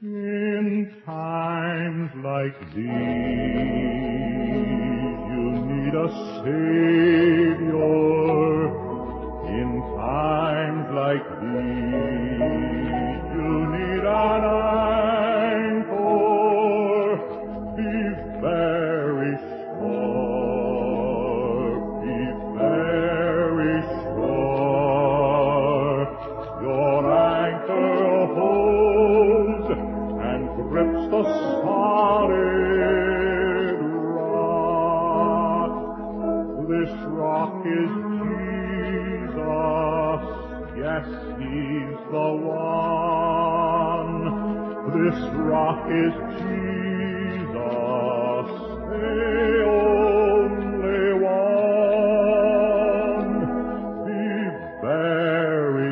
In times like these, you need a Savior. In times like these, you need an anchor. Be very sure, be very sure. Your anchor holds and grips the solid rock. This rock is Jesus, yes, He's the one. This rock is Jesus, the only one. Be very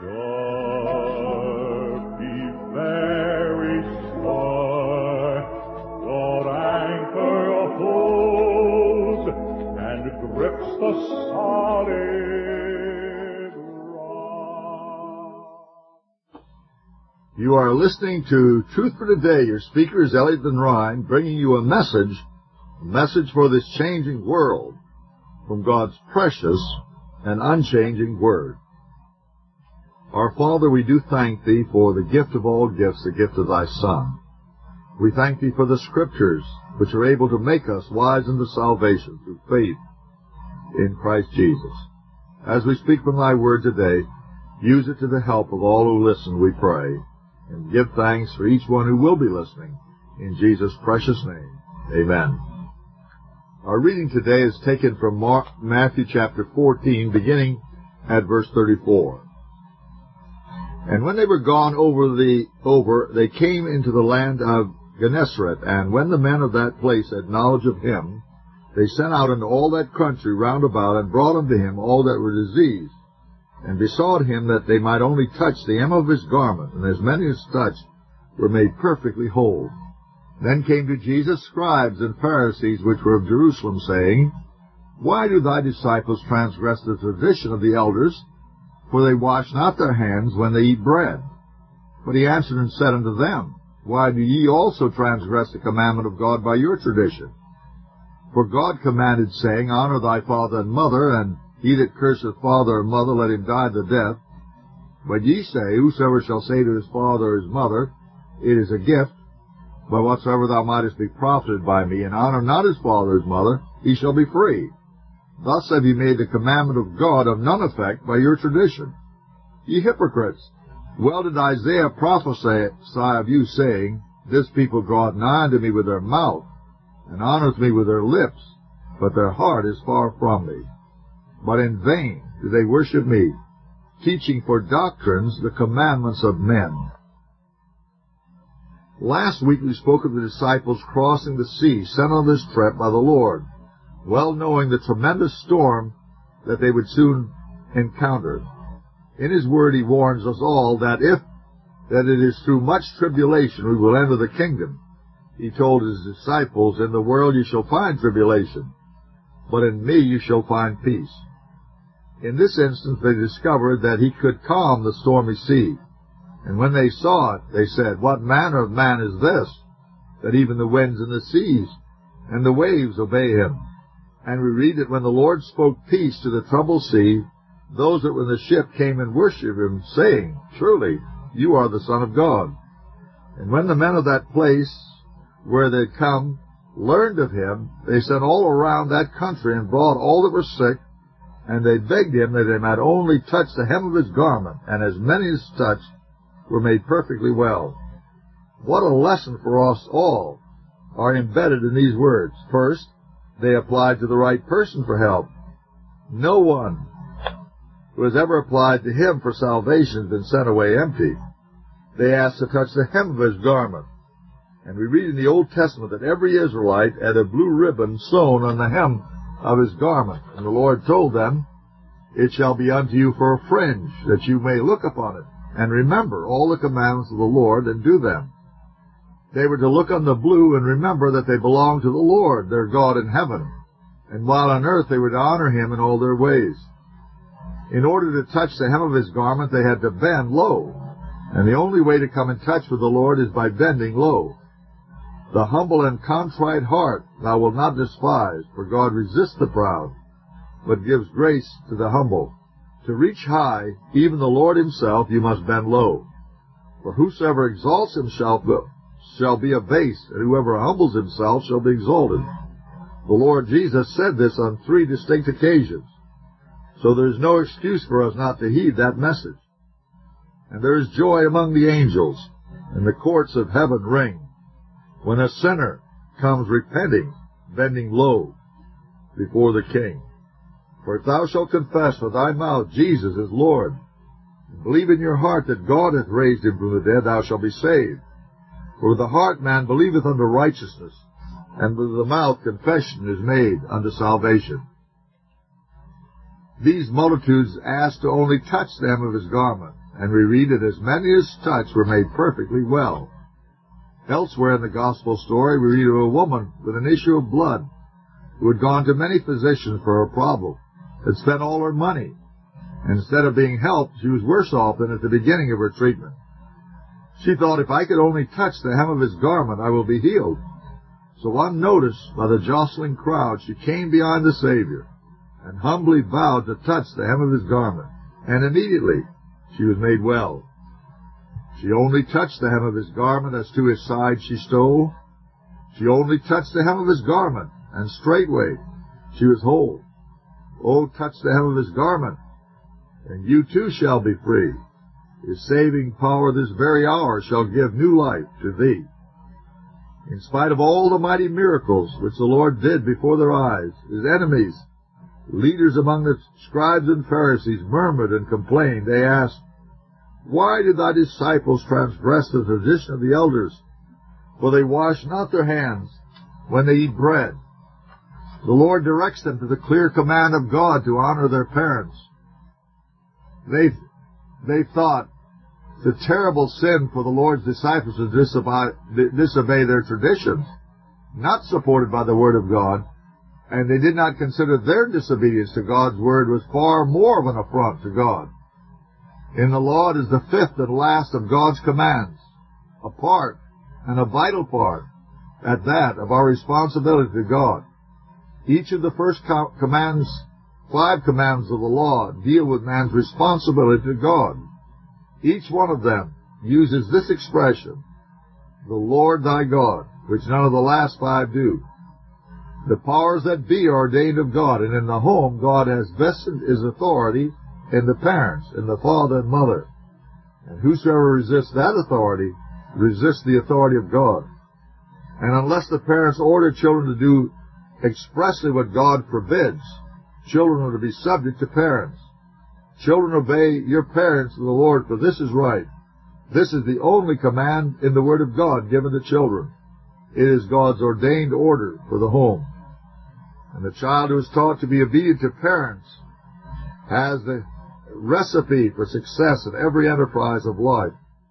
sure, be very sure. Your anchor holds and grips the solid rock. You are listening to Truth for Today. Your speaker is Elliot Van Ryn, bringing you a message for this changing world from God's precious and unchanging Word. Our Father, we do thank Thee for the gift of all gifts, the gift of Thy Son. We thank Thee for the Scriptures, which are able to make us wise unto salvation through faith in Christ Jesus. As we speak from Thy Word today, use it to the help of all who listen, we pray, and give thanks for each one who will be listening. In Jesus' precious name, amen. Our reading today is taken from Matthew chapter 14, beginning at verse 34. And when they were gone over, they came into the land of Gennesaret, and when the men of that place had knowledge of him, they sent out into all that country round about, and brought unto him all that were diseased, and besought him that they might only touch the hem of his garment, and as many as touched were made perfectly whole. Then came to Jesus scribes and Pharisees which were of Jerusalem, saying, Why do thy disciples transgress the tradition of the elders? For they wash not their hands when they eat bread. But he answered and said unto them, Why do ye also transgress the commandment of God by your tradition? For God commanded, saying, Honor thy father and mother, and he that curseth father or mother, let him die the death. But ye say, Whosoever shall say to his father or his mother, It is a gift, but whatsoever thou mightest be profited by me, and honor not his father or his mother, he shall be free. Thus have ye made the commandment of God of none effect by your tradition. Ye hypocrites, well did Isaiah prophesy of you, saying, This people draweth nigh unto me with their mouth, and honoreth me with their lips, but their heart is far from me. But in vain do they worship me, teaching for doctrines the commandments of men. Last week we spoke of the disciples crossing the sea, sent on this trip by the Lord, well knowing the tremendous storm that they would soon encounter. In His Word He warns us all that it is through much tribulation we will enter the kingdom. He told His disciples, In the world you shall find tribulation, but in me you shall find peace. In this instance they discovered that He could calm the stormy sea. And when they saw it, they said, What manner of man is this, that even the winds and the seas and the waves obey Him? And we read that when the Lord spoke peace to the troubled sea, those that were in the ship came and worshipped Him, saying, Truly, you are the Son of God. And when the men of that place where they had come learned of Him, they sent all around that country and brought all that were sick, and they begged Him that they might only touch the hem of His garment, and as many as touched were made perfectly well. What a lesson for us all are embedded in these words. First, they applied to the right person for help. No one who has ever applied to Him for salvation has been sent away empty. They asked to touch the hem of His garment. And we read in the Old Testament that every Israelite had a blue ribbon sewn on the hem of his garment. And the Lord told them, It shall be unto you for a fringe, that you may look upon it, and remember all the commandments of the Lord, and do them. They were to look on the blue and remember that they belonged to the Lord, their God in heaven. And while on earth they were to honor Him in all their ways. In order to touch the hem of His garment, they had to bend low And the only way to come in touch with the Lord is by bending low. The humble and contrite heart thou wilt not despise, for God resists the proud, but gives grace to the humble. To reach high, even the Lord himself, you must bend low. For whosoever exalts himself shall be abased, and whoever humbles himself shall be exalted. The Lord Jesus said this on 3 distinct occasions. So there is no excuse for us not to heed that message. And there is joy among the angels, and the courts of heaven ring, when a sinner comes repenting, bending low before the King. For if thou shalt confess with thy mouth Jesus is Lord, and believe in your heart that God hath raised him from the dead, thou shalt be saved. For with the heart man believeth unto righteousness, and with the mouth confession is made unto salvation. These multitudes asked to only touch the hem of his garment, and we read that as many as touched were made perfectly well. Elsewhere in the gospel story, we read of a woman with an issue of blood who had gone to many physicians for her problem, had spent all her money, and instead of being helped, she was worse off than at the beginning of her treatment. She thought, if I could only touch the hem of his garment, I will be healed. So unnoticed by the jostling crowd, she came behind the Savior and humbly vowed to touch the hem of his garment, and immediately she was made well. She only touched the hem of his garment, as to his side she stole. She only touched the hem of his garment, and straightway she was whole. Oh, touch the hem of his garment, and you too shall be free. His saving power this very hour shall give new life to thee. In spite of all the mighty miracles which the Lord did before their eyes, his enemies, leaders among the scribes and Pharisees, murmured and complained. They asked, why did thy disciples transgress the tradition of the elders? For they wash not their hands when they eat bread. The Lord directs them to the clear command of God to honor their parents. They thought it's a terrible sin for the Lord's disciples to disobey their traditions, not supported by the Word of God, and they did not consider their disobedience to God's Word was far more of an affront to God. In the law it is the fifth and last of God's commands, a part, and a vital part, at that, of our responsibility to God. Each of the first 5 commands of the law deal with man's responsibility to God. Each one of them uses this expression, the Lord thy God, which none of the last 5 do. The powers that be are ordained of God, and in the home God has vested his authority in the parents, in the father and mother. And whosoever resists that authority resists the authority of God. And unless the parents order children to do expressly what God forbids, children are to be subject to parents. Children, obey your parents in the Lord, for this is right. This is the only command in the Word of God given to children. It is God's ordained order for the home. And the child who is taught to be obedient to parents has the recipe for success in every enterprise of life.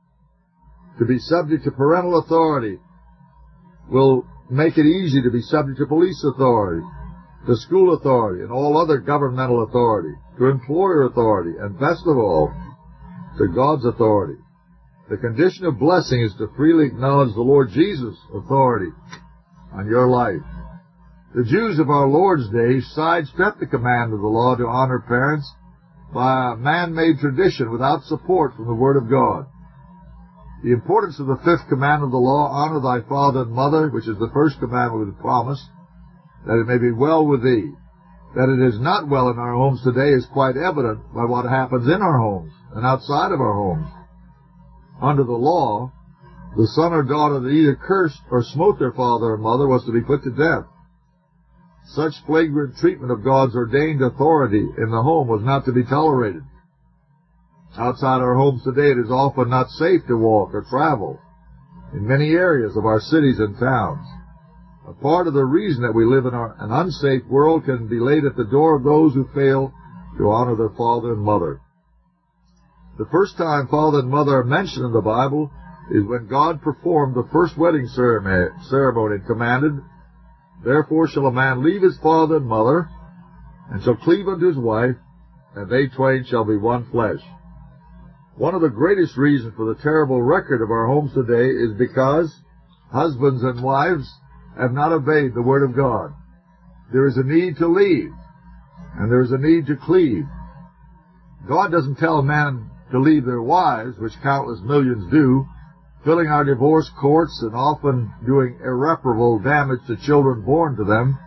To be subject to parental authority will make it easy to be subject to police authority, to school authority, and all other governmental authority, to employer authority, and best of all, to God's authority. The condition of blessing is to freely acknowledge the Lord Jesus' authority on your life. The Jews of our Lord's day sidestepped the command of the law to honor parents by a man-made tradition without support from the Word of God. The importance of the 5th command of the law, honor thy father and mother, which is the first commandment with the promise, that it may be well with thee. That it is not well in our homes today is quite evident by what happens in our homes and outside of our homes. Under the law, the son or daughter that either cursed or smote their father or mother was to be put to death. Such flagrant treatment of God's ordained authority in the home was not to be tolerated. Outside our homes today, it is often not safe to walk or travel in many areas of our cities and towns. A part of the reason that we live in an unsafe world can be laid at the door of those who fail to honor their father and mother. The first time father and mother are mentioned in the Bible is when God performed the first wedding ceremony and commanded, therefore shall a man leave his father and mother, and shall cleave unto his wife, and they twain shall be one flesh. One of the greatest reasons for the terrible record of our homes today is because husbands and wives have not obeyed the Word of God. There is a need to leave, and there is a need to cleave. God doesn't tell men to leave their wives, which countless millions do, filling our divorce courts and often doing irreparable damage to children born to them.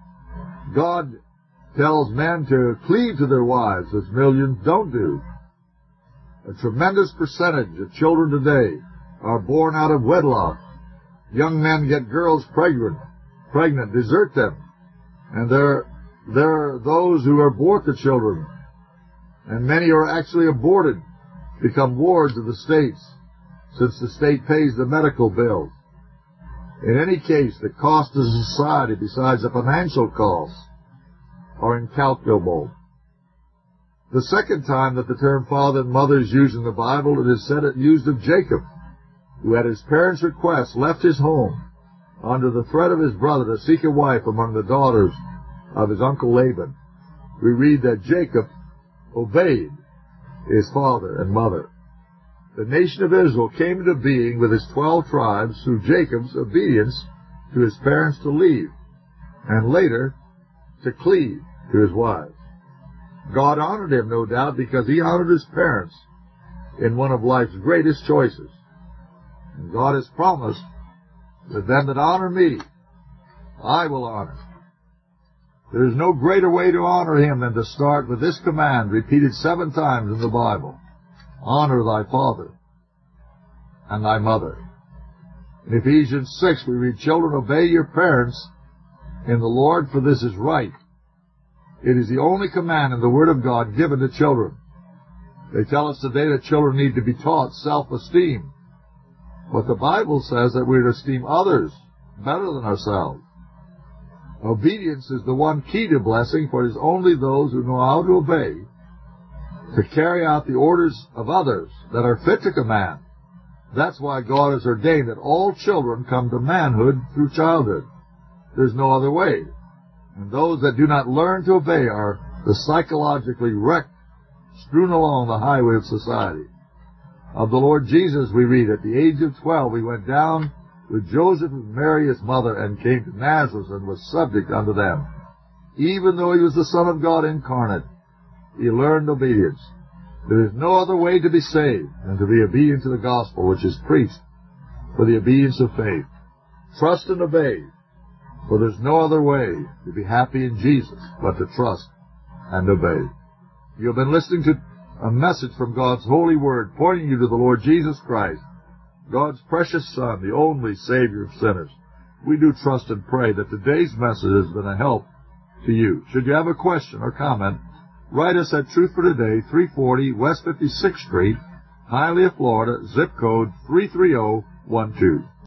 God tells men to cleave to their wives, as millions don't do. A tremendous percentage of children today are born out of wedlock. Young men get girls pregnant, desert them, and there are those who abort the children, and many are actually aborted, become wards of the states, since the state pays the medical bills. In any case, the cost to society, besides the financial costs, are incalculable. The second time that the term father and mother is used in the Bible, it is said it used of Jacob, who at his parents' request left his home under the threat of his brother to seek a wife among the daughters of his uncle Laban. We read that Jacob obeyed his father and mother. The nation of Israel came into being with its 12 tribes through Jacob's obedience to his parents to leave, and later to cleave to his wives. God honored him, no doubt, because he honored his parents in one of life's greatest choices. And God has promised that them that honor me, I will honor. There is no greater way to honor him than to start with this command, repeated 7 times in the Bible. Honor thy father and thy mother. In Ephesians 6, we read, children, obey your parents in the Lord, for this is right. It is the only command in the Word of God given to children. They tell us today that children need to be taught self-esteem. But the Bible says that we're to esteem others better than ourselves. Obedience is the one key to blessing, for it is only those who know how to obey, to carry out the orders of others, that are fit to command. That's why God has ordained that all children come to manhood through childhood. There's no other way. And those that do not learn to obey are the psychologically wrecked, strewn along the highway of society. Of the Lord Jesus we read, at the age of 12 he went down with Joseph and Mary his mother, and came to Nazareth, and was subject unto them. Even though he was the Son of God incarnate, he learned obedience. There is no other way to be saved than to be obedient to the gospel, which is preached for the obedience of faith. Trust and obey, for there's no other way to be happy in Jesus but to trust and obey. You have been listening to a message from God's holy word, pointing you to the Lord Jesus Christ, God's precious Son, the only Savior of sinners. We do trust and pray that today's message has been a help to you. Should you have a question or comment, write us at Truth for Today, 340 West 56th Street, Hialeah, Florida, zip code 33012.